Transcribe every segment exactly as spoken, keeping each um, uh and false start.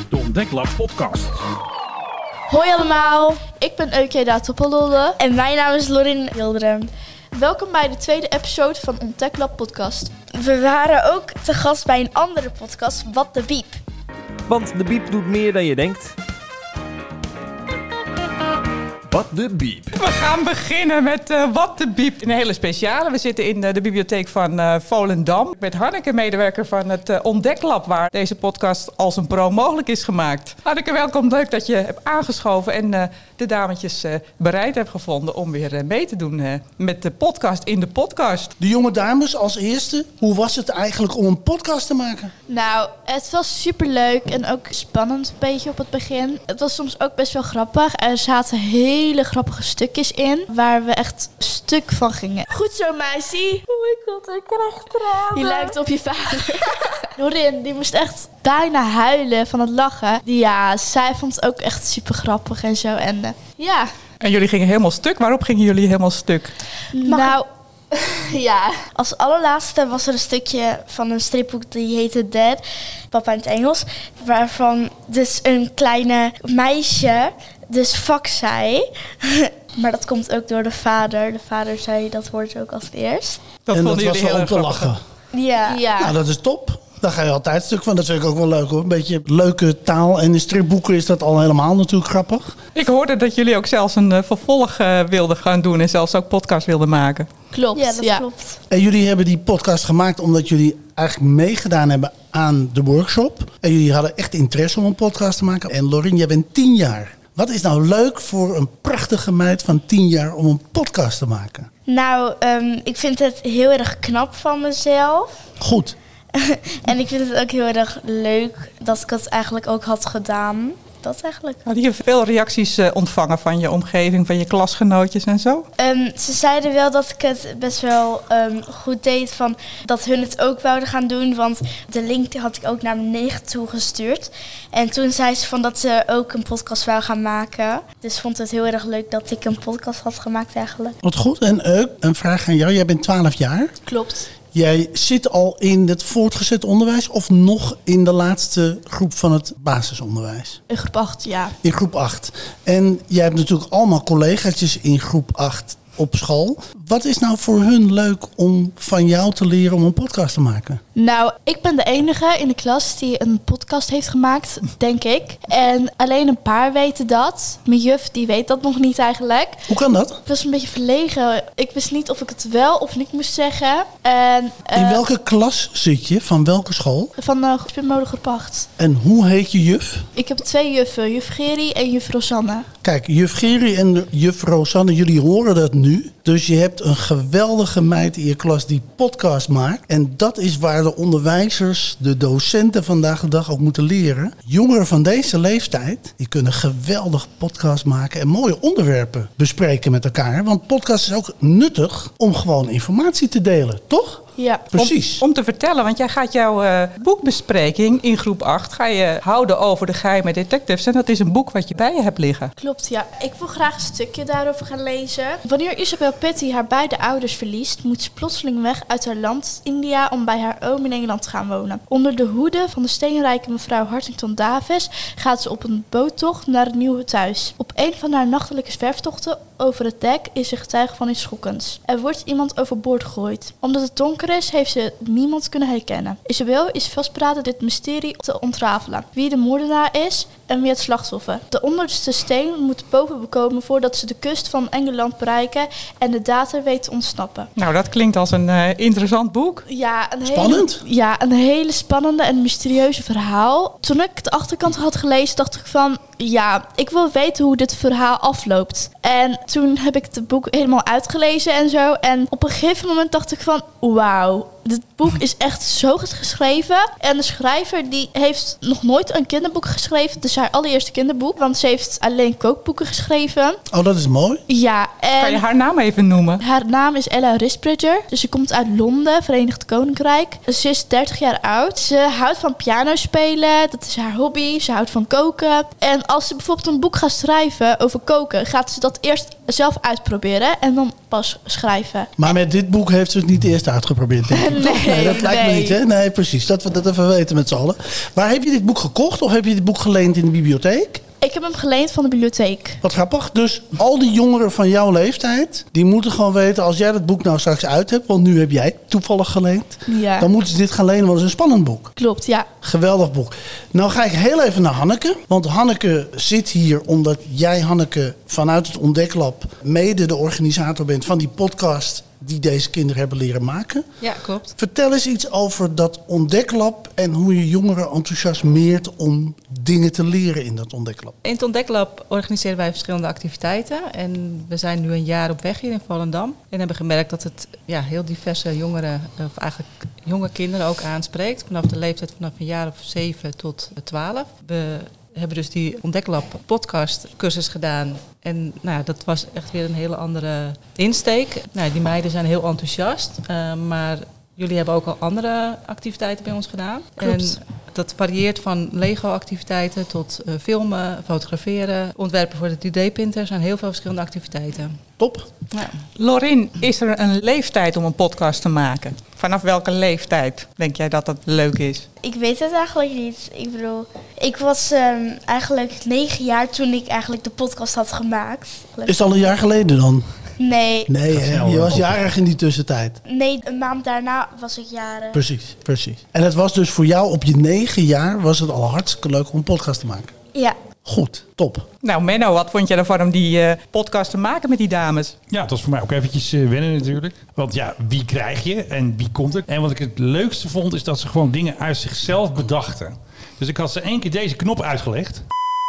de Ontdeklab podcast. Hoi allemaal, ik ben Eukeda Topololde en mijn naam is Lorin Wilderen. Welkom bij de tweede episode van Ontdeklab podcast. We waren ook te gast bij een andere podcast, Wat de Biep. Want de biep doet meer dan je denkt. Wat de Biep. We gaan beginnen met uh, Wat de Biep. Een hele speciale. We zitten in uh, de bibliotheek van uh, Volendam. Met Hanneke, medewerker van het uh, Ontdeklab, waar deze podcast als een pro mogelijk is gemaakt. Hanneke, welkom. Leuk dat je hebt aangeschoven en uh, de dametjes uh, bereid hebt gevonden om weer uh, mee te doen uh, met de podcast in de podcast. De jonge dames als eerste. Hoe was het eigenlijk om een podcast te maken? Nou, het was superleuk en ook spannend een beetje op het begin. Het was soms ook best wel grappig. Er zaten hele grappige stukjes in waar we echt stuk van gingen. Goed zo, meisje. Oh my god, ik krijg tranen. Je lijkt op je vader. Lorin, die moest echt bijna huilen van het lachen. Ja, zij vond het ook echt super grappig en zo. En uh, ja. En jullie gingen helemaal stuk. Waarop gingen jullie helemaal stuk? Nou, ja. Als allerlaatste was er een stukje van een stripboek die heette Dead, Papa in het Engels. Waarvan dus een kleine meisje dus fuck zei. Maar dat komt ook door de vader. De vader zei dat woord ook als het eerst. Dat en vonden dat was jullie wel heel om te erg lachen. Ja. ja. Nou, dat is top. Daar ga je altijd stuk van. Dat vind ik ook wel leuk hoor. Een beetje leuke taal. En in stripboeken is dat al helemaal natuurlijk grappig. Ik hoorde dat jullie ook zelfs een uh, vervolg uh, wilden gaan doen. En zelfs ook podcast wilden maken. Klopt. Ja, dat ja. klopt. En jullie hebben die podcast gemaakt omdat jullie eigenlijk meegedaan hebben aan de workshop. En jullie hadden echt interesse om een podcast te maken. En Lorin, jij bent tien jaar. Wat is nou leuk voor een prachtige meid van tien jaar om een podcast te maken? Nou, um, ik vind het heel erg knap van mezelf. Goed. En ik vind het ook heel erg leuk dat ik het eigenlijk ook had gedaan. Dat eigenlijk. Had je veel reacties uh, ontvangen van je omgeving, van je klasgenootjes en zo? Um, ze zeiden wel dat ik het best wel um, goed deed. Van dat hun het ook wouden gaan doen. Want de link die had ik ook naar mijn nicht toegestuurd. En toen zei ze van dat ze ook een podcast wou gaan maken. Dus vond het heel erg leuk dat ik een podcast had gemaakt eigenlijk. Wat goed. En Euk, een vraag aan jou. Jij bent twaalf jaar. Klopt. Jij zit al in het voortgezet onderwijs of nog in de laatste groep van het basisonderwijs? In groep acht, ja. In groep acht. En jij hebt natuurlijk allemaal collega's in groep acht op school. Wat is nou voor hun leuk om van jou te leren om een podcast te maken? Nou, ik ben de enige in de klas die een podcast heeft gemaakt, denk ik. En alleen een paar weten dat. Mijn juf, die weet dat nog niet eigenlijk. Hoe kan dat? Ik was een beetje verlegen. Ik wist niet of ik het wel of niet moest zeggen. En, uh, in welke klas zit je? Van welke school? Van uh, Spinmode groep acht. En hoe heet je juf? Ik heb twee juffen. Juf Geri en juf Rosanne. Kijk, juf Geri en juf Rosanne, jullie horen dat nu. Dus je hebt een geweldige meid in je klas die podcast maakt. En dat is waar de onderwijzers, de docenten vandaag de dag ook moeten leren. Jongeren van deze leeftijd, die kunnen geweldig podcast maken en mooie onderwerpen bespreken met elkaar. Want podcast is ook nuttig om gewoon informatie te delen, toch? Ja, precies. Om, om te vertellen, want jij gaat jouw uh, boekbespreking in groep acht ga je houden over de geheime detectives. En dat is een boek wat je bij je hebt liggen. Klopt, ja. Ik wil graag een stukje daarover gaan lezen. Wanneer Isabel Petty haar beide ouders verliest, moet ze plotseling weg uit haar land, India, om bij haar oom in Engeland te gaan wonen. Onder de hoede van de steenrijke mevrouw Hartington Davis gaat ze op een boottocht naar het nieuwe thuis. Op een van haar nachtelijke zwerftochten over het dek is ze getuige van iets schokkends. Er wordt iemand overboord gegooid. Omdat het donker is, heeft ze niemand kunnen herkennen. Isabel is vastberaden dit mysterie te ontrafelen. Wie de moordenaar is en wie het slachtoffer. De onderste steen moet boven bekomen voordat ze de kust van Engeland bereiken en de dader weet te ontsnappen. Nou, dat klinkt als een uh, interessant boek. Ja, een Spannend? Hele, ja, een hele spannende en mysterieuze verhaal. Toen ik de achterkant had gelezen, dacht ik van, ja, ik wil weten hoe dit verhaal afloopt. En toen heb ik het boek helemaal uitgelezen en zo. En op een gegeven moment dacht ik van, wauw, dit boek is echt zo goed geschreven. En de schrijver die heeft nog nooit een kinderboek geschreven. Het is haar allereerste kinderboek, want ze heeft alleen kookboeken geschreven. Oh, dat is mooi. Ja, en kan je haar naam even noemen? Haar naam is Ella Risbridger. Dus ze komt uit Londen, Verenigd Koninkrijk. Ze is dertig jaar oud. Ze houdt van piano spelen. Dat is haar hobby. Ze houdt van koken. En als ze bijvoorbeeld een boek gaat schrijven over koken, gaat ze dat eerst zelf uitproberen en dan pas schrijven. Maar met dit boek heeft ze het niet eerst uitgeprobeerd, denk ik. Nee, toch? Nee, dat lijkt me nee. niet, hè? Nee, precies. Dat we dat even weten met z'n allen. Waar heb je dit boek gekocht of heb je dit boek geleend in de bibliotheek? Ik heb hem geleend van de bibliotheek. Wat grappig. Dus al die jongeren van jouw leeftijd, die moeten gewoon weten, als jij dat boek nou straks uit hebt, want nu heb jij het toevallig geleend, Ja, dan moeten ze dit gaan lenen, want het is een spannend boek. klopt, ja. Geweldig boek. Nou ga ik heel even naar Hanneke. Want Hanneke zit hier omdat jij, Hanneke, vanuit het Ontdeklab mede de organisator bent van die podcast die deze kinderen hebben leren maken. Ja, klopt. Vertel eens iets over dat Ontdeklab en hoe je jongeren enthousiasmeert om dingen te leren in dat Ontdeklab. In het Ontdeklab organiseren wij verschillende activiteiten. En we zijn nu een jaar op weg hier in Volendam. En hebben gemerkt dat het ja, heel diverse jongeren, of eigenlijk jonge kinderen ook aanspreekt. Vanaf de leeftijd vanaf een jaar of zeven tot twaalf. We hebben dus die Ontdeklab podcast cursus gedaan. En nou, dat was echt weer een hele andere insteek. Nou, die meiden zijn heel enthousiast. Uh, maar jullie hebben ook al andere activiteiten bij ons gedaan. Klopt. En dat varieert van Lego-activiteiten tot uh, filmen, fotograferen, ontwerpen voor de drie D-printer. Er zijn heel veel verschillende activiteiten. Top. Ja. Lorin, is er een leeftijd om een podcast te maken? Vanaf welke leeftijd denk jij dat dat leuk is? Ik weet het eigenlijk niet. Ik bedoel, ik was um, eigenlijk negen jaar toen ik eigenlijk de podcast had gemaakt. Is het al een jaar geleden dan? Nee, Nee, hè? Je was jarig in die tussentijd. nee, een maand daarna was ik jaren. Precies, precies. En het was dus voor jou op je negen jaar was het al hartstikke leuk om een podcast te maken. Ja, Goed, top. Nou Menno, wat vond jij ervan om die uh, podcast te maken met die dames? Ja, het was voor mij ook eventjes uh, wennen natuurlijk. Want ja, wie krijg je en wie komt er? En wat ik het leukste vond, is dat ze gewoon dingen uit zichzelf bedachten. Dus ik had ze één keer deze knop uitgelegd.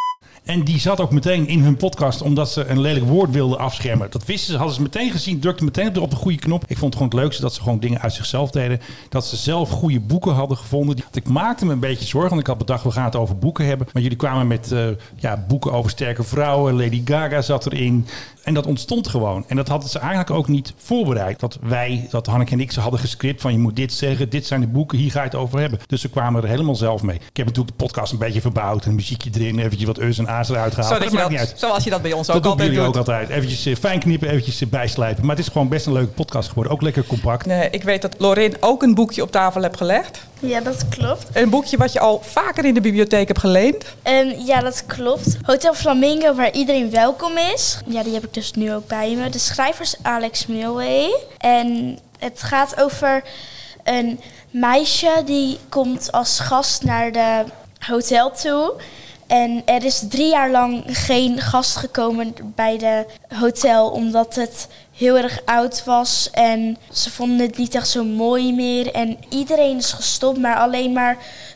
En die zat ook meteen in hun podcast, omdat ze een lelijk woord wilden afschermen. Dat wisten ze, hadden ze meteen gezien, drukten meteen op de goede knop. Ik vond het gewoon het leukste dat ze gewoon dingen uit zichzelf deden. Dat ze zelf goede boeken hadden gevonden. Ik maakte me een beetje zorgen, want ik had bedacht, we gaan het over boeken hebben. Maar jullie kwamen met uh, ja, boeken over sterke vrouwen. Lady Gaga zat erin. En dat ontstond gewoon. En dat hadden ze eigenlijk ook niet voorbereid. Dat wij, dat Hanneke en ik, ze hadden gescript van je moet dit zeggen, dit zijn de boeken, hier ga je het over hebben. Dus ze kwamen er helemaal zelf mee. Ik heb natuurlijk de podcast een beetje verbouwd, een muziekje erin, eventjes wat us en a's eruit gehaald. Zodat je maakt dat, niet uit. zoals je dat bij ons Dat ook doen altijd jullie doet. ook altijd. Eventjes uh, fijn knippen, eventjes uh, bijslijpen. Maar het is gewoon best een leuke podcast geworden. Ook lekker compact. Nee, ik weet dat Lorin ook een boekje op tafel hebt gelegd. ja, dat klopt. Een boekje wat je al vaker in de bibliotheek hebt geleend. En ja, dat klopt. Hotel Flamingo, waar iedereen welkom is. Ja, die heb ik dus nu ook bij me. De schrijver is Alex Milway. En het gaat over een meisje die komt als gast naar de hotel toe. En er is drie jaar lang geen gast gekomen bij de hotel, omdat het heel erg oud was. En ze vonden het niet echt zo mooi meer. En iedereen is gestopt, maar alleen maar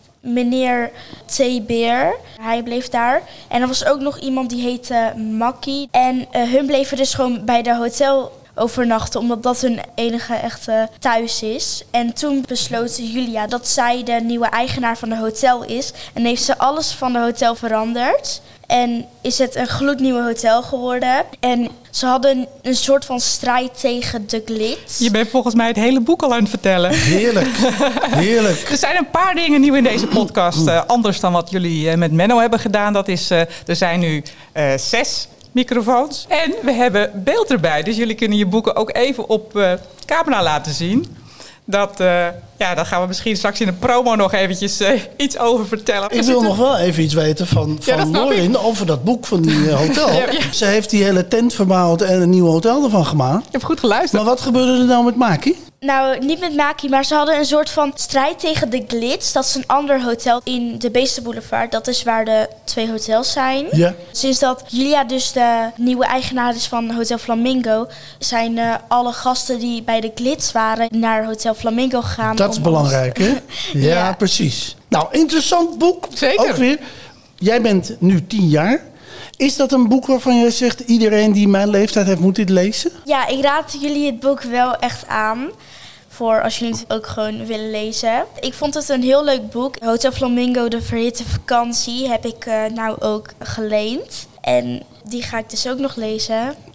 meneer T. Beer. Hij bleef daar. En er was ook nog iemand die heette Makkie. En uh, hun bleven dus gewoon bij de hotel overnachten, omdat dat hun enige echte thuis is. En toen besloot Julia dat zij de nieuwe eigenaar van de hotel is. En heeft ze alles van de hotel veranderd. En is het een gloednieuwe hotel geworden. En ze hadden een soort van strijd tegen de glitz. Je bent volgens mij het hele boek al aan het vertellen. Heerlijk, heerlijk. Er zijn een paar dingen nieuw in deze podcast. Uh, anders dan wat jullie uh, met Menno hebben gedaan. Dat is, uh, er zijn nu uh, zes microfoons. En we hebben beeld erbij. Dus jullie kunnen je boeken ook even op uh, camera laten zien. Dat, uh, ja, daar gaan we misschien straks in de promo nog eventjes uh, iets over vertellen. Ik wil nog wel even iets weten van, Ja, dat van snap Lorin over dat boek van die uh, hotel. Ja, ja. Ze heeft die hele tent verbouwd en een nieuw hotel ervan gemaakt. Je hebt goed geluisterd. Maar wat gebeurde er nou met Maki? Nou, niet met Maki, maar ze hadden een soort van strijd tegen de glitz. Dat is een ander hotel in de Beestenboulevard. Dat is waar de twee hotels zijn. Ja. Sinds dat Julia dus de nieuwe eigenaar is van Hotel Flamingo, zijn uh, alle gasten die bij de glitz waren naar Hotel Flamingo gegaan. Dat is om belangrijk, hè? Ja, Ja. precies. Nou, interessant boek. Zeker. Ook weer. Jij bent nu tien jaar. Is dat een boek waarvan jij zegt, iedereen die mijn leeftijd heeft, moet dit lezen? Ja, ik raad jullie het boek wel echt aan. Voor als jullie het ook gewoon willen lezen. Ik vond het een heel leuk boek. Hotel Flamingo, de verhitte vakantie, heb ik uh, nou ook geleend. En die ga ik dus ook nog lezen. Top.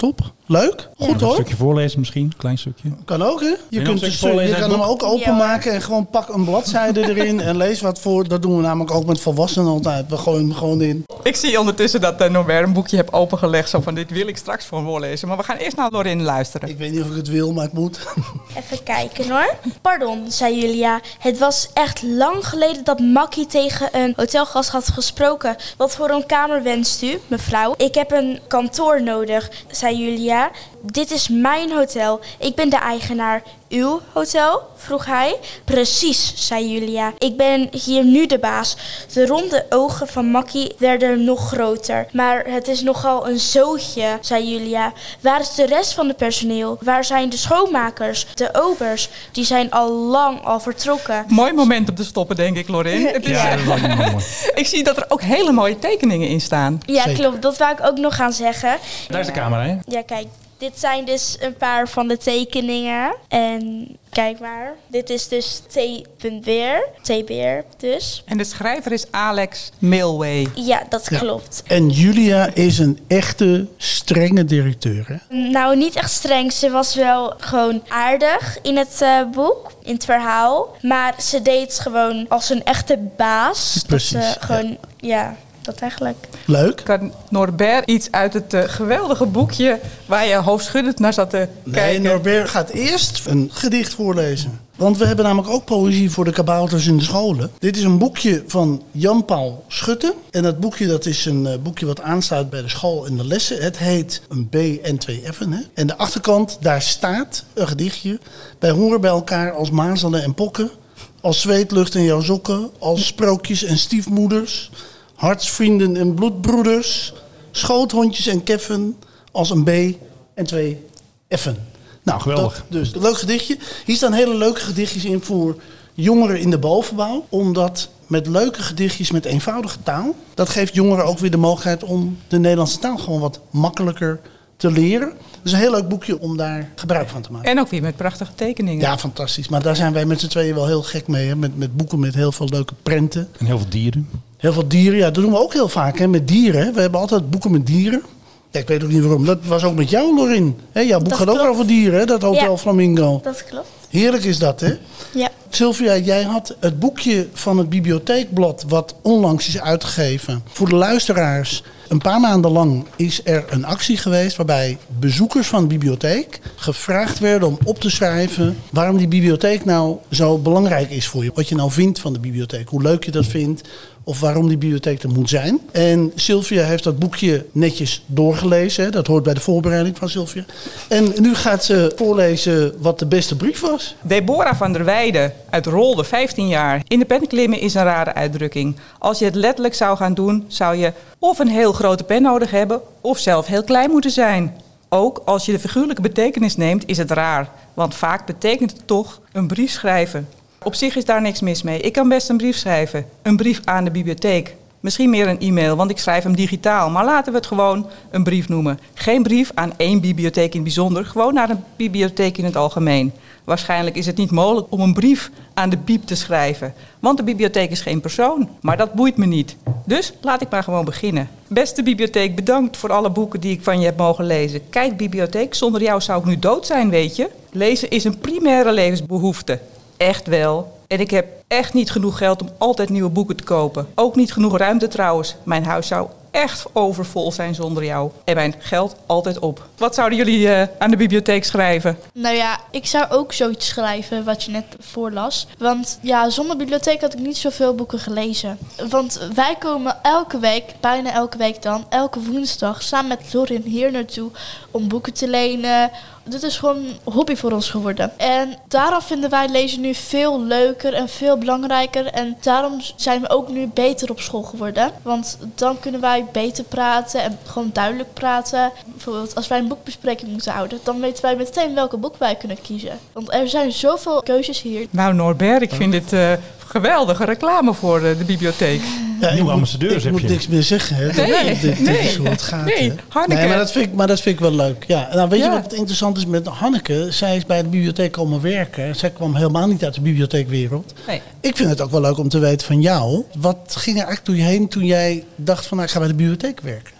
Leuk, goed Een hoor. stukje voorlezen misschien, een klein stukje. Kan ook, hè? Je, nog kunt een dus, stukje voorlezen je uit kan het hem ook openmaken en gewoon pak een bladzijde erin en lees wat voor. Dat doen we namelijk ook met volwassenen altijd. We gooien hem gewoon in. Ik zie ondertussen dat uh, Norbert een boekje heeft opengelegd. Zo van, dit wil ik straks voor voorlezen. Maar we gaan eerst naar Lorin luisteren. Ik weet niet of ik het wil, maar het moet. Even kijken hoor. Pardon, zei Julia. Het was echt lang geleden dat Makkie tegen een hotelgast had gesproken. Wat voor een kamer wenst u, mevrouw? Ik heb een kantoor nodig, zei Julia. Dit is mijn hotel. Ik ben de eigenaar. Uw hotel? Vroeg hij. Precies, zei Julia. Ik ben hier nu de baas. De ronde ogen van Makkie werden nog groter. Maar het is nogal een zootje, zei Julia. Waar is de rest van het personeel? Waar zijn de schoonmakers? De obers? Die zijn al lang al vertrokken. Mooi moment om te stoppen, denk ik, Lorin. Het is, Ja, dat lijkt me mooi. ik zie dat er ook hele mooie tekeningen in staan. Ja, Zeker. klopt. Dat wou ik ook nog gaan zeggen. Daar is de camera, hè? Ja, kijk. Dit zijn dus een paar van de tekeningen. En kijk maar. Dit is dus T. Beer. T. Beer dus. En de schrijver is Alex Milway. Ja, dat Ja. klopt. En Julia is een echte strenge directeur, hè? Nou, niet echt streng. Ze was wel gewoon aardig in het eh, boek, in het verhaal. Maar ze deed gewoon als een echte baas. Precies, Dat ze ja. gewoon, ja, dat eigenlijk. Leuk. Kan Norbert iets uit het uh, geweldige boekje waar je hoofdschuddend naar zat te Nee, kijken? Norbert gaat eerst een gedicht voorlezen. Want we hebben namelijk ook poëzie voor de kabouters in de scholen. Dit is een boekje van Jan-Paul Schutte. En dat boekje dat is een uh, boekje wat aansluit bij de school en de lessen. Het heet een B en twee F'en. Hè? En de achterkant, daar staat een gedichtje. Wij horen bij elkaar als mazelen en pokken. Als zweetlucht in jouw sokken. Als sprookjes en stiefmoeders. Hartsvrienden en bloedbroeders. Schoothondjes en keffen. Als een B en twee F'en. Nou, Geweldig. dat dus een leuk gedichtje. Hier staan hele leuke gedichtjes in voor jongeren in de bovenbouw. Omdat met leuke gedichtjes met eenvoudige taal, dat geeft jongeren ook weer de mogelijkheid om de Nederlandse taal gewoon wat makkelijker te leren. Het is een heel leuk boekje om daar gebruik van te maken. En ook weer met prachtige tekeningen. Ja, fantastisch. Maar daar zijn wij met z'n tweeën wel heel gek mee. Hè? Met, met boeken met heel veel leuke prenten. En heel veel dieren. Heel veel dieren. Ja, dat doen we ook heel vaak hè? Met dieren. Hè? We hebben altijd boeken met dieren. Ja, ik weet ook niet waarom. Dat was ook met jou, Lorin. Hè, jouw boek Dat gaat ook klopt. over dieren, hè? Dat Hotel Ja. Flamingo. Dat klopt. Heerlijk is dat, hè? Ja. Sylvia, jij had het boekje van het Bibliotheekblad, wat onlangs is uitgegeven. Voor de luisteraars, een paar maanden lang is er een actie geweest waarbij bezoekers van de bibliotheek gevraagd werden om op te schrijven waarom die bibliotheek nou zo belangrijk is voor je. Wat je nou vindt van de bibliotheek, hoe leuk je dat vindt of waarom die bibliotheek er moet zijn. En Sylvia heeft dat boekje netjes doorgelezen. Hè? Dat hoort bij de voorbereiding van Sylvia. En nu gaat ze voorlezen wat de beste brief was. Deborah van der Weijden uit Rolde, vijftien jaar. In de pen klimmen is een rare uitdrukking. Als je het letterlijk zou gaan doen, zou je of een heel grote pen nodig hebben of zelf heel klein moeten zijn. Ook als je de figuurlijke betekenis neemt, is het raar. Want vaak betekent het toch een brief schrijven. Op zich is daar niks mis mee. Ik kan best een brief schrijven. Een brief aan de bibliotheek. Misschien meer een e-mail, want ik schrijf hem digitaal. Maar laten we het gewoon een brief noemen. Geen brief aan één bibliotheek in het bijzonder. Gewoon naar een bibliotheek in het algemeen. Waarschijnlijk is het niet mogelijk om een brief aan de bieb te schrijven. Want de bibliotheek is geen persoon. Maar dat boeit me niet. Dus laat ik maar gewoon beginnen. Beste bibliotheek, bedankt voor alle boeken die ik van je heb mogen lezen. Kijk, bibliotheek, zonder jou zou ik nu dood zijn, weet je. Lezen is een primaire levensbehoefte. Echt wel. En ik heb echt niet genoeg geld om altijd nieuwe boeken te kopen. Ook niet genoeg ruimte trouwens. Mijn huis zou echt overvol zijn zonder jou. En mijn geld altijd op. Wat zouden jullie uh, aan de bibliotheek schrijven? Nou ja, ik zou ook zoiets schrijven wat je net voorlas. Want ja, zonder bibliotheek had ik niet zoveel boeken gelezen. Want wij komen elke week, bijna elke week dan, elke woensdag samen met Lorin hier naartoe om boeken te lenen. Dit is gewoon een hobby voor ons geworden. En daarom vinden wij lezen nu veel leuker en veel belangrijker. En daarom zijn we ook nu beter op school geworden. Want dan kunnen wij beter praten en gewoon duidelijk praten. Bijvoorbeeld als wij een boekbespreking moeten houden, dan weten wij meteen welke boek wij kunnen kiezen. Want er zijn zoveel keuzes hier. Nou Norbert, ik vind dit uh, geweldige reclame voor uh, de bibliotheek. Ja, Nieuwe ik ambassadeurs moet, ik heb moet je. niks meer zeggen. Hè. Nee, dit, dit, nee, dit is hoe het gaat. nee, hè. Hanneke. Nee, maar dat, vind ik, maar dat vind ik wel leuk. Ja. Nou, weet Ja. je wat het interessant is met Hanneke? Zij is bij de bibliotheek komen werken. Zij kwam helemaal niet uit de bibliotheekwereld. Nee. Ik vind het ook wel leuk om te weten van jou. Wat ging er eigenlijk door je heen toen jij dacht van nou, ik ga bij de bibliotheek werken?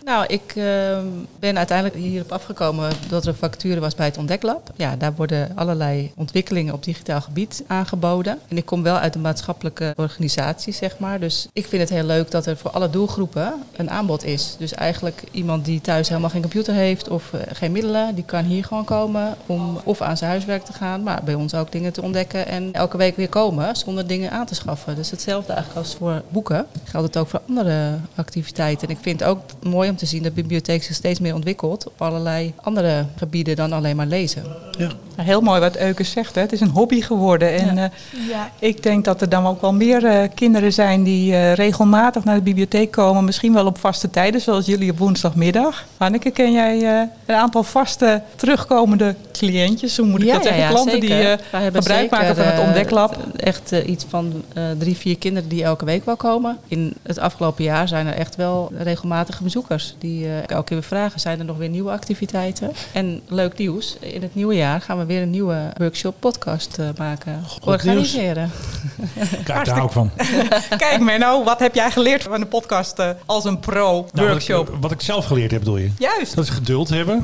Nou, ik uh, ben uiteindelijk hierop afgekomen dat er een vacature was bij het Ontdeklab. Ja, daar worden allerlei ontwikkelingen op digitaal gebied aangeboden. En ik kom wel uit een maatschappelijke organisatie, zeg maar. Dus ik vind het heel leuk dat er voor alle doelgroepen een aanbod is. Dus eigenlijk iemand die thuis helemaal geen computer heeft of uh, geen middelen, die kan hier gewoon komen om of aan zijn huiswerk te gaan, maar bij ons ook dingen te ontdekken en elke week weer komen zonder dingen aan te schaffen. Dus hetzelfde eigenlijk als voor boeken. Geldt het ook voor andere activiteiten. En ik vind het ook mooi om te zien dat de bibliotheek zich steeds meer ontwikkelt op allerlei andere gebieden dan alleen maar lezen. Ja. Heel mooi wat Euke zegt. Hè? Het is een hobby geworden. En Ja. uh, Ja. ik denk dat er dan ook wel meer uh, kinderen zijn die uh, regelmatig naar de bibliotheek komen. Misschien wel op vaste tijden, zoals jullie op woensdagmiddag. Hanneke, ken jij uh, een aantal vaste terugkomende cliëntjes? Hoe moet ik Ja, dat zeggen? ja, ja, Klanten zeker. die uh, Wij hebben gebruik zeker, maken van het uh, Ontdeklab? Echt uh, iets van uh, drie, vier kinderen die elke week wel komen. In het afgelopen jaar zijn er echt wel regelmatige bezoekers die uh, elke keer weer vragen, zijn er nog weer nieuwe activiteiten? En leuk nieuws, in het nieuwe jaar gaan we weer een nieuwe workshop podcast uh, maken. Goed Organiseren. Kijk, daar ook van. Kijk Menno, wat heb jij geleerd van de podcast uh, als een pro-workshop? Nou, wat, ik, wat ik zelf geleerd heb, bedoel je? Juist. Dat is geduld hebben.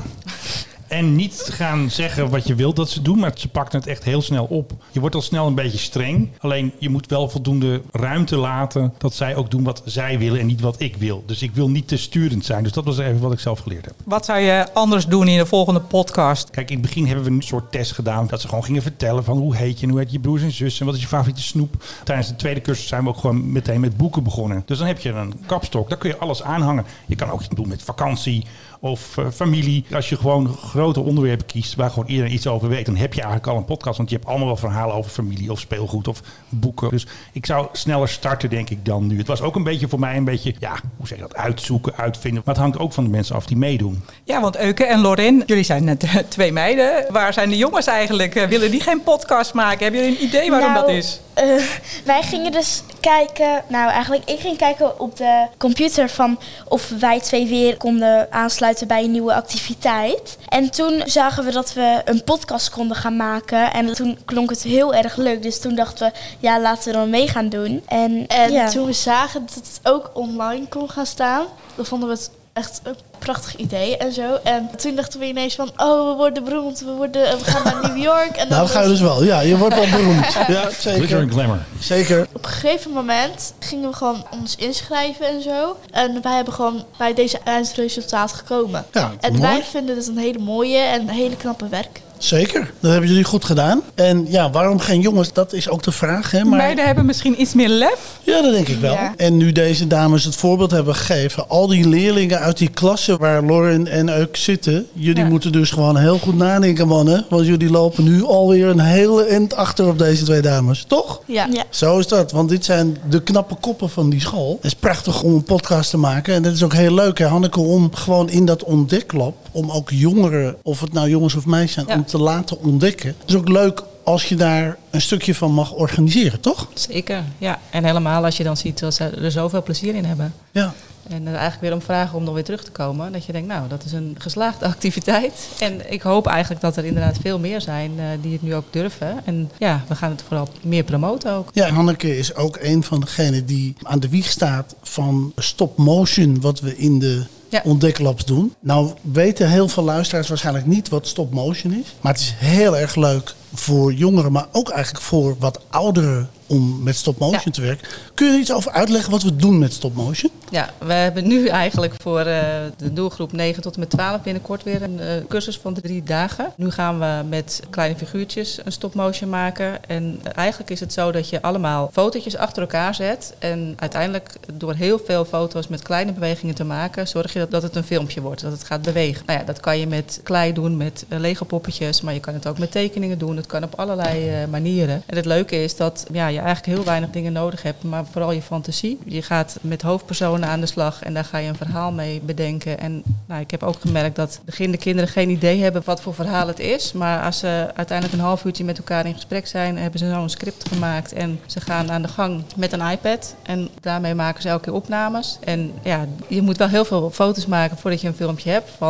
En niet gaan zeggen wat je wilt dat ze doen, maar ze pakken het echt heel snel op. Je wordt al snel een beetje streng. Alleen je moet wel voldoende ruimte laten dat zij ook doen wat zij willen en niet wat ik wil. Dus ik wil niet te sturend zijn. Dus dat was even wat ik zelf geleerd heb. Wat zou je anders doen in de volgende podcast? Kijk, in het begin hebben we een soort test gedaan. Dat ze gewoon gingen vertellen van hoe heet je en hoe heet je broers en zussen. En wat is je favoriete snoep. Tijdens de tweede cursus zijn we ook gewoon meteen met boeken begonnen. Dus dan heb je een kapstok. Daar kun je alles aanhangen. Je kan ook iets doen met vakantie of uh, familie. Als je gewoon grote onderwerpen kiest waar gewoon iedereen iets over weet, dan heb je eigenlijk al een podcast. Want je hebt allemaal wel verhalen over familie of speelgoed of boeken. Dus ik zou sneller starten, denk ik, dan nu. Het was ook een beetje voor mij een beetje, ja, hoe zeg je dat, uitzoeken, uitvinden. Maar het hangt ook van de mensen af die meedoen. Ja, want Euke en Lorraine, jullie zijn net uh, twee meiden. Waar zijn de jongens eigenlijk? Uh, willen die geen podcast maken? Hebben jullie een idee waarom Nou, dat is? Uh, wij gingen dus kijken, nou eigenlijk ik ging kijken op de computer van of wij twee weer konden aansluiten bij een nieuwe activiteit. En toen zagen we dat we een podcast konden gaan maken en toen klonk het heel erg leuk. Dus toen dachten we, ja, laten we dan mee gaan doen. En, En ja. toen we zagen dat het ook online kon gaan staan, dan vonden we het echt een prachtig idee en zo. En toen dachten we ineens van, oh, we worden beroemd, we, worden, we gaan naar New York. En dan Nou, dat ga je dus wel. Ja, je wordt wel beroemd. Ja, Glitter en zeker. glamour. Zeker. op een gegeven moment gingen we gewoon ons inschrijven en zo. En wij hebben gewoon bij deze eindresultaat gekomen. Ja, En mooi. wij vinden het een hele mooie en hele knappe werk. Zeker. Dat hebben jullie goed gedaan. En ja, waarom geen jongens? Dat is ook de vraag. Hè? Maar Meiden hebben misschien iets meer lef. ja, dat denk ik wel. Ja. En nu deze dames het voorbeeld hebben gegeven, al die leerlingen uit die klasse waar Lauren en Euk zitten, jullie Ja. moeten dus gewoon heel goed nadenken, mannen. Want jullie lopen nu alweer een hele end achter op deze twee dames. Toch? Ja. Ja. Zo is dat, want dit zijn de knappe koppen van die school. Het is prachtig om een podcast te maken. En dat is ook heel leuk, hè, Hanneke, om gewoon in dat ontdeklab, om ook jongeren, of het nou jongens of meisjes zijn, Ja. om te laten ontdekken. Het is ook leuk als je daar een stukje van mag organiseren, toch? Zeker, ja. En helemaal als je dan ziet dat ze er zoveel plezier in hebben. Ja. En er eigenlijk weer om vragen om nog weer terug te komen. Dat je denkt, nou, dat is een geslaagde activiteit. En ik hoop eigenlijk dat er inderdaad veel meer zijn uh, die het nu ook durven. En ja, we gaan het vooral meer promoten ook. Ja, Hanneke is ook een van degenen die aan de wieg staat van stop motion, wat we in de Ja. ontdeklabs doen. Nou weten heel veel luisteraars waarschijnlijk niet wat stop motion is. Maar het is heel erg leuk voor jongeren, maar ook eigenlijk voor wat ouderen om met stop motion Ja. te werken. Kun je er iets over uitleggen wat we doen met stop motion? Ja, we hebben nu eigenlijk voor uh, de doelgroep negen tot en met twaalf binnenkort weer een uh, cursus van drie dagen. Nu gaan we met kleine figuurtjes een stop-motion maken. En eigenlijk is het zo dat je allemaal fotootjes achter elkaar zet. En uiteindelijk door heel veel foto's met kleine bewegingen te maken, zorg je dat, dat het een filmpje wordt, dat het gaat bewegen. Nou ja, dat kan je met klei doen, met uh, Lego poppetjes, maar je kan het ook met tekeningen doen. Het kan op allerlei uh, manieren. En het leuke is dat ja, je eigenlijk heel weinig dingen nodig hebt, maar vooral je fantasie. Je gaat met hoofdpersonen aan de slag en daar ga je een verhaal mee bedenken. En nou, ik heb ook gemerkt dat beginnende kinderen geen idee hebben wat voor verhaal het is. Maar als ze uiteindelijk een half uurtje met elkaar in gesprek zijn, hebben ze zo'n script gemaakt en ze gaan aan de gang met een iPad. En daarmee maken ze elke keer opnames. En ja, je moet wel heel veel foto's maken voordat je een filmpje hebt van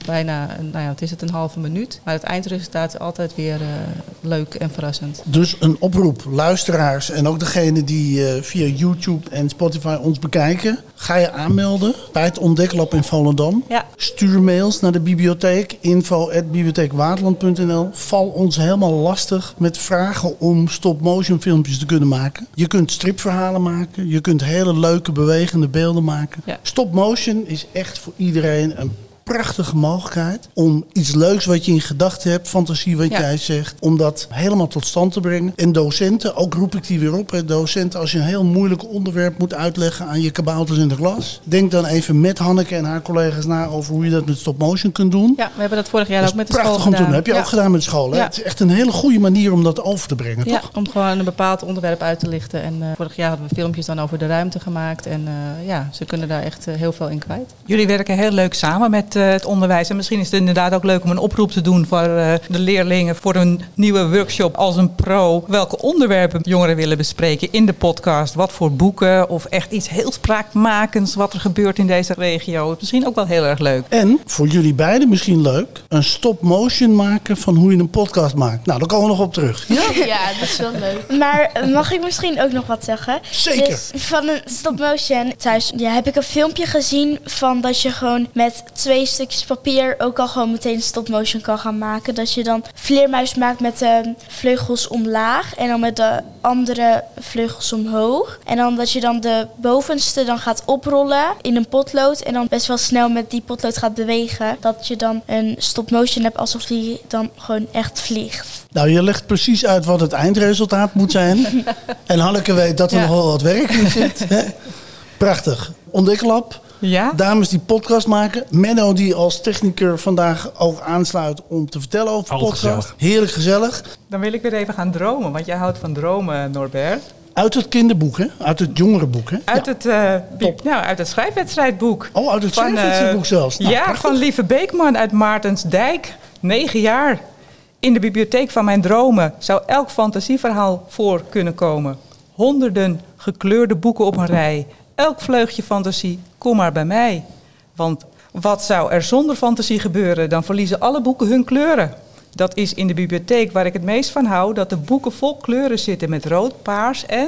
bijna, nou ja, wat is het, een halve minuut. Maar het eindresultaat is altijd weer uh, leuk en verrassend. Dus een oproep, luisteraars en ook degene die uh, via YouTube en Spotify ons bekijken. Ga je aanmelden bij het Ontdeklab in Volendam. Ja. Stuur mails naar de bibliotheek, info at bibliotheekwaterland punt n l. Val ons helemaal lastig met vragen om stop-motion filmpjes te kunnen maken. Je kunt stripverhalen maken, je kunt hele leuke bewegende beelden maken. Ja. Stop-motion is echt voor iedereen een prachtige mogelijkheid om iets leuks wat je in gedachten hebt, fantasie wat Ja. jij zegt, om dat helemaal tot stand te brengen. En docenten, ook roep ik die weer op, hè, docenten, als je een heel moeilijk onderwerp moet uitleggen aan je kabouters in de klas, denk dan even met Hanneke en haar collega's na over hoe je dat met stop-motion kunt doen. Ja, we hebben dat vorig jaar Dat ook is met de school prachtig om te gedaan. doen. Dat heb je ja. ook gedaan met school. Hè? Ja. Het is echt een hele goede manier om dat over te brengen, Ja, toch? om gewoon een bepaald onderwerp uit te lichten. En uh, vorig jaar hadden we filmpjes dan over de ruimte gemaakt. En uh, ja, ze kunnen daar echt uh, heel veel in kwijt. Jullie werken heel leuk samen met uh, het onderwijs. En misschien is het inderdaad ook leuk om een oproep te doen voor uh, de leerlingen voor een nieuwe workshop als een pro. Welke onderwerpen jongeren willen bespreken in de podcast. Wat voor boeken of echt iets heel spraakmakends wat er gebeurt in deze regio. Misschien ook wel heel erg leuk. En voor jullie beiden misschien leuk, een stop-motion maken van hoe je een podcast maakt. Nou, daar komen we nog op terug. Ja? Ja, dat is wel leuk. Maar uh, mag ik misschien ook nog wat zeggen? Zeker. Dus van een stop-motion thuis ja, heb ik een filmpje gezien van dat je gewoon met twee stukjes papier ook al gewoon meteen stop-motion kan gaan maken. Dat je dan vleermuis maakt met de vleugels omlaag en dan met de andere vleugels omhoog. En dan dat je dan de bovenste dan gaat oprollen in een potlood en dan best wel snel met die potlood gaat bewegen. Dat je dan een stop-motion hebt alsof die dan gewoon echt vliegt. Nou, je legt precies uit wat het eindresultaat moet zijn. En Hanneke weet dat er Ja. nog wel wat werk in zit. Hè? Prachtig. Ontdeklab. Ja? Dames die podcast maken. Menno die als techniker vandaag ook aansluit om te vertellen over de Altijd podcast. gezellig. Heerlijk gezellig. Dan wil ik weer even gaan dromen. Want jij houdt van dromen, Norbert. Uit het kinderboek, hè? Uit het jongerenboek, hè? Uit, Ja. het, uh, bi- Top. nou, uit het schrijfwedstrijdboek. Oh, uit het Van, uh, schrijfwedstrijdboek zelfs. Nou, ja, prachtig. van Lieve Beekman uit Maartensdijk. Negen jaar. In de bibliotheek van mijn dromen zou elk fantasieverhaal voor kunnen komen. Honderden gekleurde boeken op een rij. Elk vleugje fantasie, kom maar bij mij. Want wat zou er zonder fantasie gebeuren? Dan verliezen alle boeken hun kleuren. Dat is in de bibliotheek waar ik het meest van hou, dat de boeken vol kleuren zitten met rood, paars en...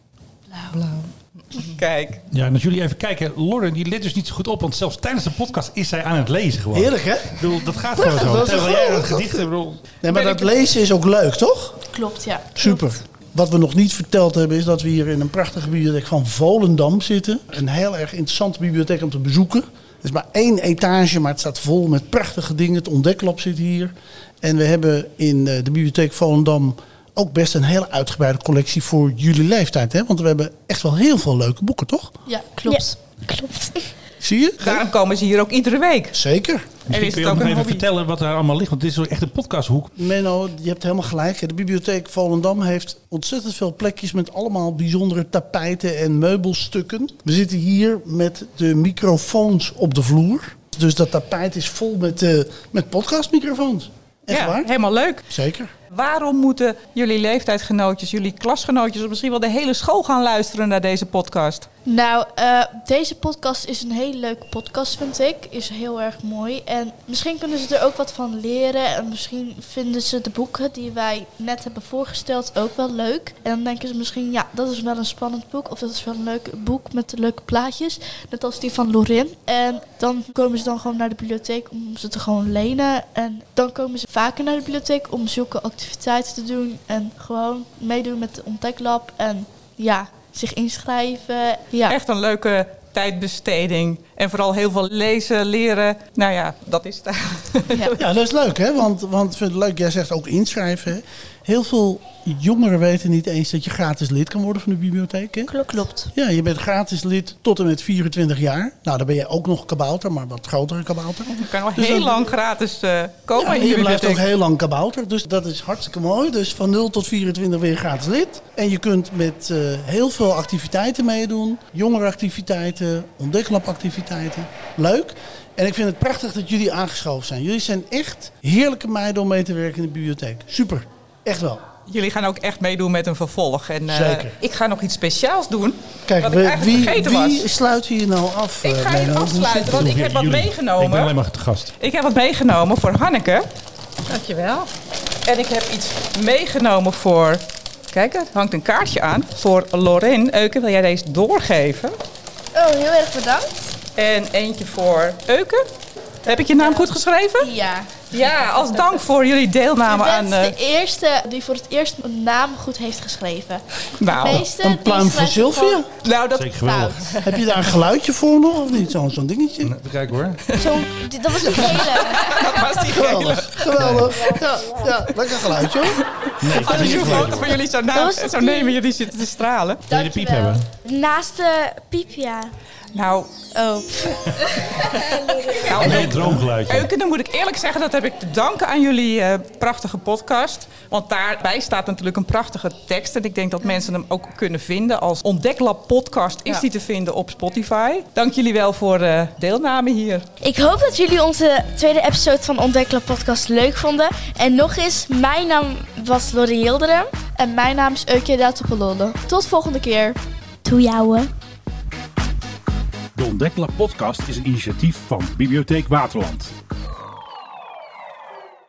Blauw. Kijk. Ja, en als jullie even kijken, Lauren die let dus niet zo goed op, want zelfs tijdens de podcast is zij aan het lezen gewoon. Heerlijk, hè? Ik bedoel, dat gaat gewoon zo. Dat is Terwijl jij goed. een gedicht hebt, bedoel. Nee, maar dat lezen is ook leuk, toch? Klopt, ja. Super. Wat we nog niet verteld hebben is dat we hier in een prachtige bibliotheek van Volendam zitten. Een heel erg interessante bibliotheek om te bezoeken. Het is maar één etage, maar het staat vol met prachtige dingen. Het Ontdeklab zit hier. En we hebben in de bibliotheek Volendam ook best een hele uitgebreide collectie voor jullie leeftijd. Hè? Want we hebben echt wel heel veel leuke boeken, toch? Ja, klopt. Ja, klopt. Zie je? Daarom komen ze hier ook iedere week. Zeker. Misschien is kun het je ook ook nog een even hobby? vertellen wat er allemaal ligt, want dit is echt een podcasthoek. Menno, je hebt helemaal gelijk. De bibliotheek Volendam heeft ontzettend veel plekjes met allemaal bijzondere tapijten en meubelstukken. We zitten hier met de microfoons op de vloer. Dus dat tapijt is vol met, uh, met podcastmicrofoons. Echt Ja, waar? helemaal leuk. Zeker. Waarom moeten jullie leeftijdsgenootjes, jullie klasgenootjes of misschien wel de hele school gaan luisteren naar deze podcast? Nou, uh, deze podcast is een hele leuke podcast, vind ik. Is heel erg mooi. En misschien kunnen ze er ook wat van leren. En misschien vinden ze de boeken die wij net hebben voorgesteld ook wel leuk. En dan denken ze misschien, ja, dat is wel een spannend boek. Of dat is wel een leuk boek met leuke plaatjes. Net als die van Lorin. En dan komen ze dan gewoon naar de bibliotheek om ze te gewoon lenen. En dan komen ze vaker naar de bibliotheek om zulke activiteiten te doen. En gewoon meedoen met de Ontdeklab. En ja, zich inschrijven. Ja. Echt een leuke tijdbesteding. En vooral heel veel lezen, leren. Nou ja, dat is het eigenlijk. Ja. Ja, dat is leuk, hè? Want, want ik vind het leuk, jij zegt ook inschrijven. Hè? Heel veel jongeren weten niet eens dat je gratis lid kan worden van de bibliotheek. Hè? Klopt. Klopt. Ja, je bent gratis lid tot en met vierentwintig jaar. Nou, dan ben je ook nog kabouter, maar wat grotere kabouter. Je kan wel Dus heel dan- lang gratis uh, komen Ja, in en de je blijft ook bibliotheek. heel lang kabouter, dus dat is hartstikke mooi. Dus van nul tot vierentwintig ben je gratis lid. En je kunt met uh, heel veel activiteiten meedoen. Jongerenactiviteiten, ontdekklabactiviteiten. Leuk. En ik vind het prachtig dat jullie aangeschoven zijn. Jullie zijn echt heerlijke meiden om mee te werken in de bibliotheek. Super. Echt wel. jullie gaan ook echt meedoen met een vervolg. En uh, Zeker. ik ga nog iets speciaals doen. Kijk, wat we, ik eigenlijk wie, vergeten wie was. sluit hier nou af? Ik uh, ga je Menno? afsluiten, want ik heb wat Jullie. meegenomen. Ik ben alleen maar te gast. Ik heb wat meegenomen voor Hanneke. Dankjewel. En ik heb iets meegenomen voor... Kijk, er hangt een kaartje aan. Voor Lorraine. Euke, wil jij deze doorgeven? Oh, heel erg bedankt. En eentje voor Euke. Heb ik je naam goed geschreven? Ja. Ja, als dank voor jullie Je deelname bent aan... uh, de eerste die voor het eerst mijn naam goed heeft geschreven. nou, De meeste, Een die pluim voor schrijven Sylvia? gewoon nou, dat... Zeker geweldig. fout. Heb je daar een geluidje voor nog of niet? Zo'n zo'n dingetje? Even kijken hoor. Zo'n, die- dat was die gele. Dat was die gele. Geweldig, geweldig. Ja, ja, lekker geluidje hoor. Nee, ik Als heb ik niet een foto van jullie zou, na- Dat was toch zou die- nemen, jullie zitten te stralen. Wil je de piep Dankjewel. hebben? Naast de piep, ja. Nou, Oh. nou Een Euke, droomgeluidje. Euke, dan moet ik eerlijk zeggen, dat heb ik te danken aan jullie uh, prachtige podcast. Want daarbij staat natuurlijk een prachtige tekst. En ik denk dat mensen hem ook kunnen vinden. Als Ontdeklab podcast is Ja. die te vinden op Spotify. Dank jullie wel voor uh, deelname hier. Ik hoop dat jullie onze tweede episode van Ontdekkelen podcast leuk vonden. En nog eens, mijn naam was Lorraine Hilderen. En mijn naam is Eukje Datopolole. Tot volgende keer. Doe jouwe. De Ontdeklab podcast is een initiatief van Bibliotheek Waterland.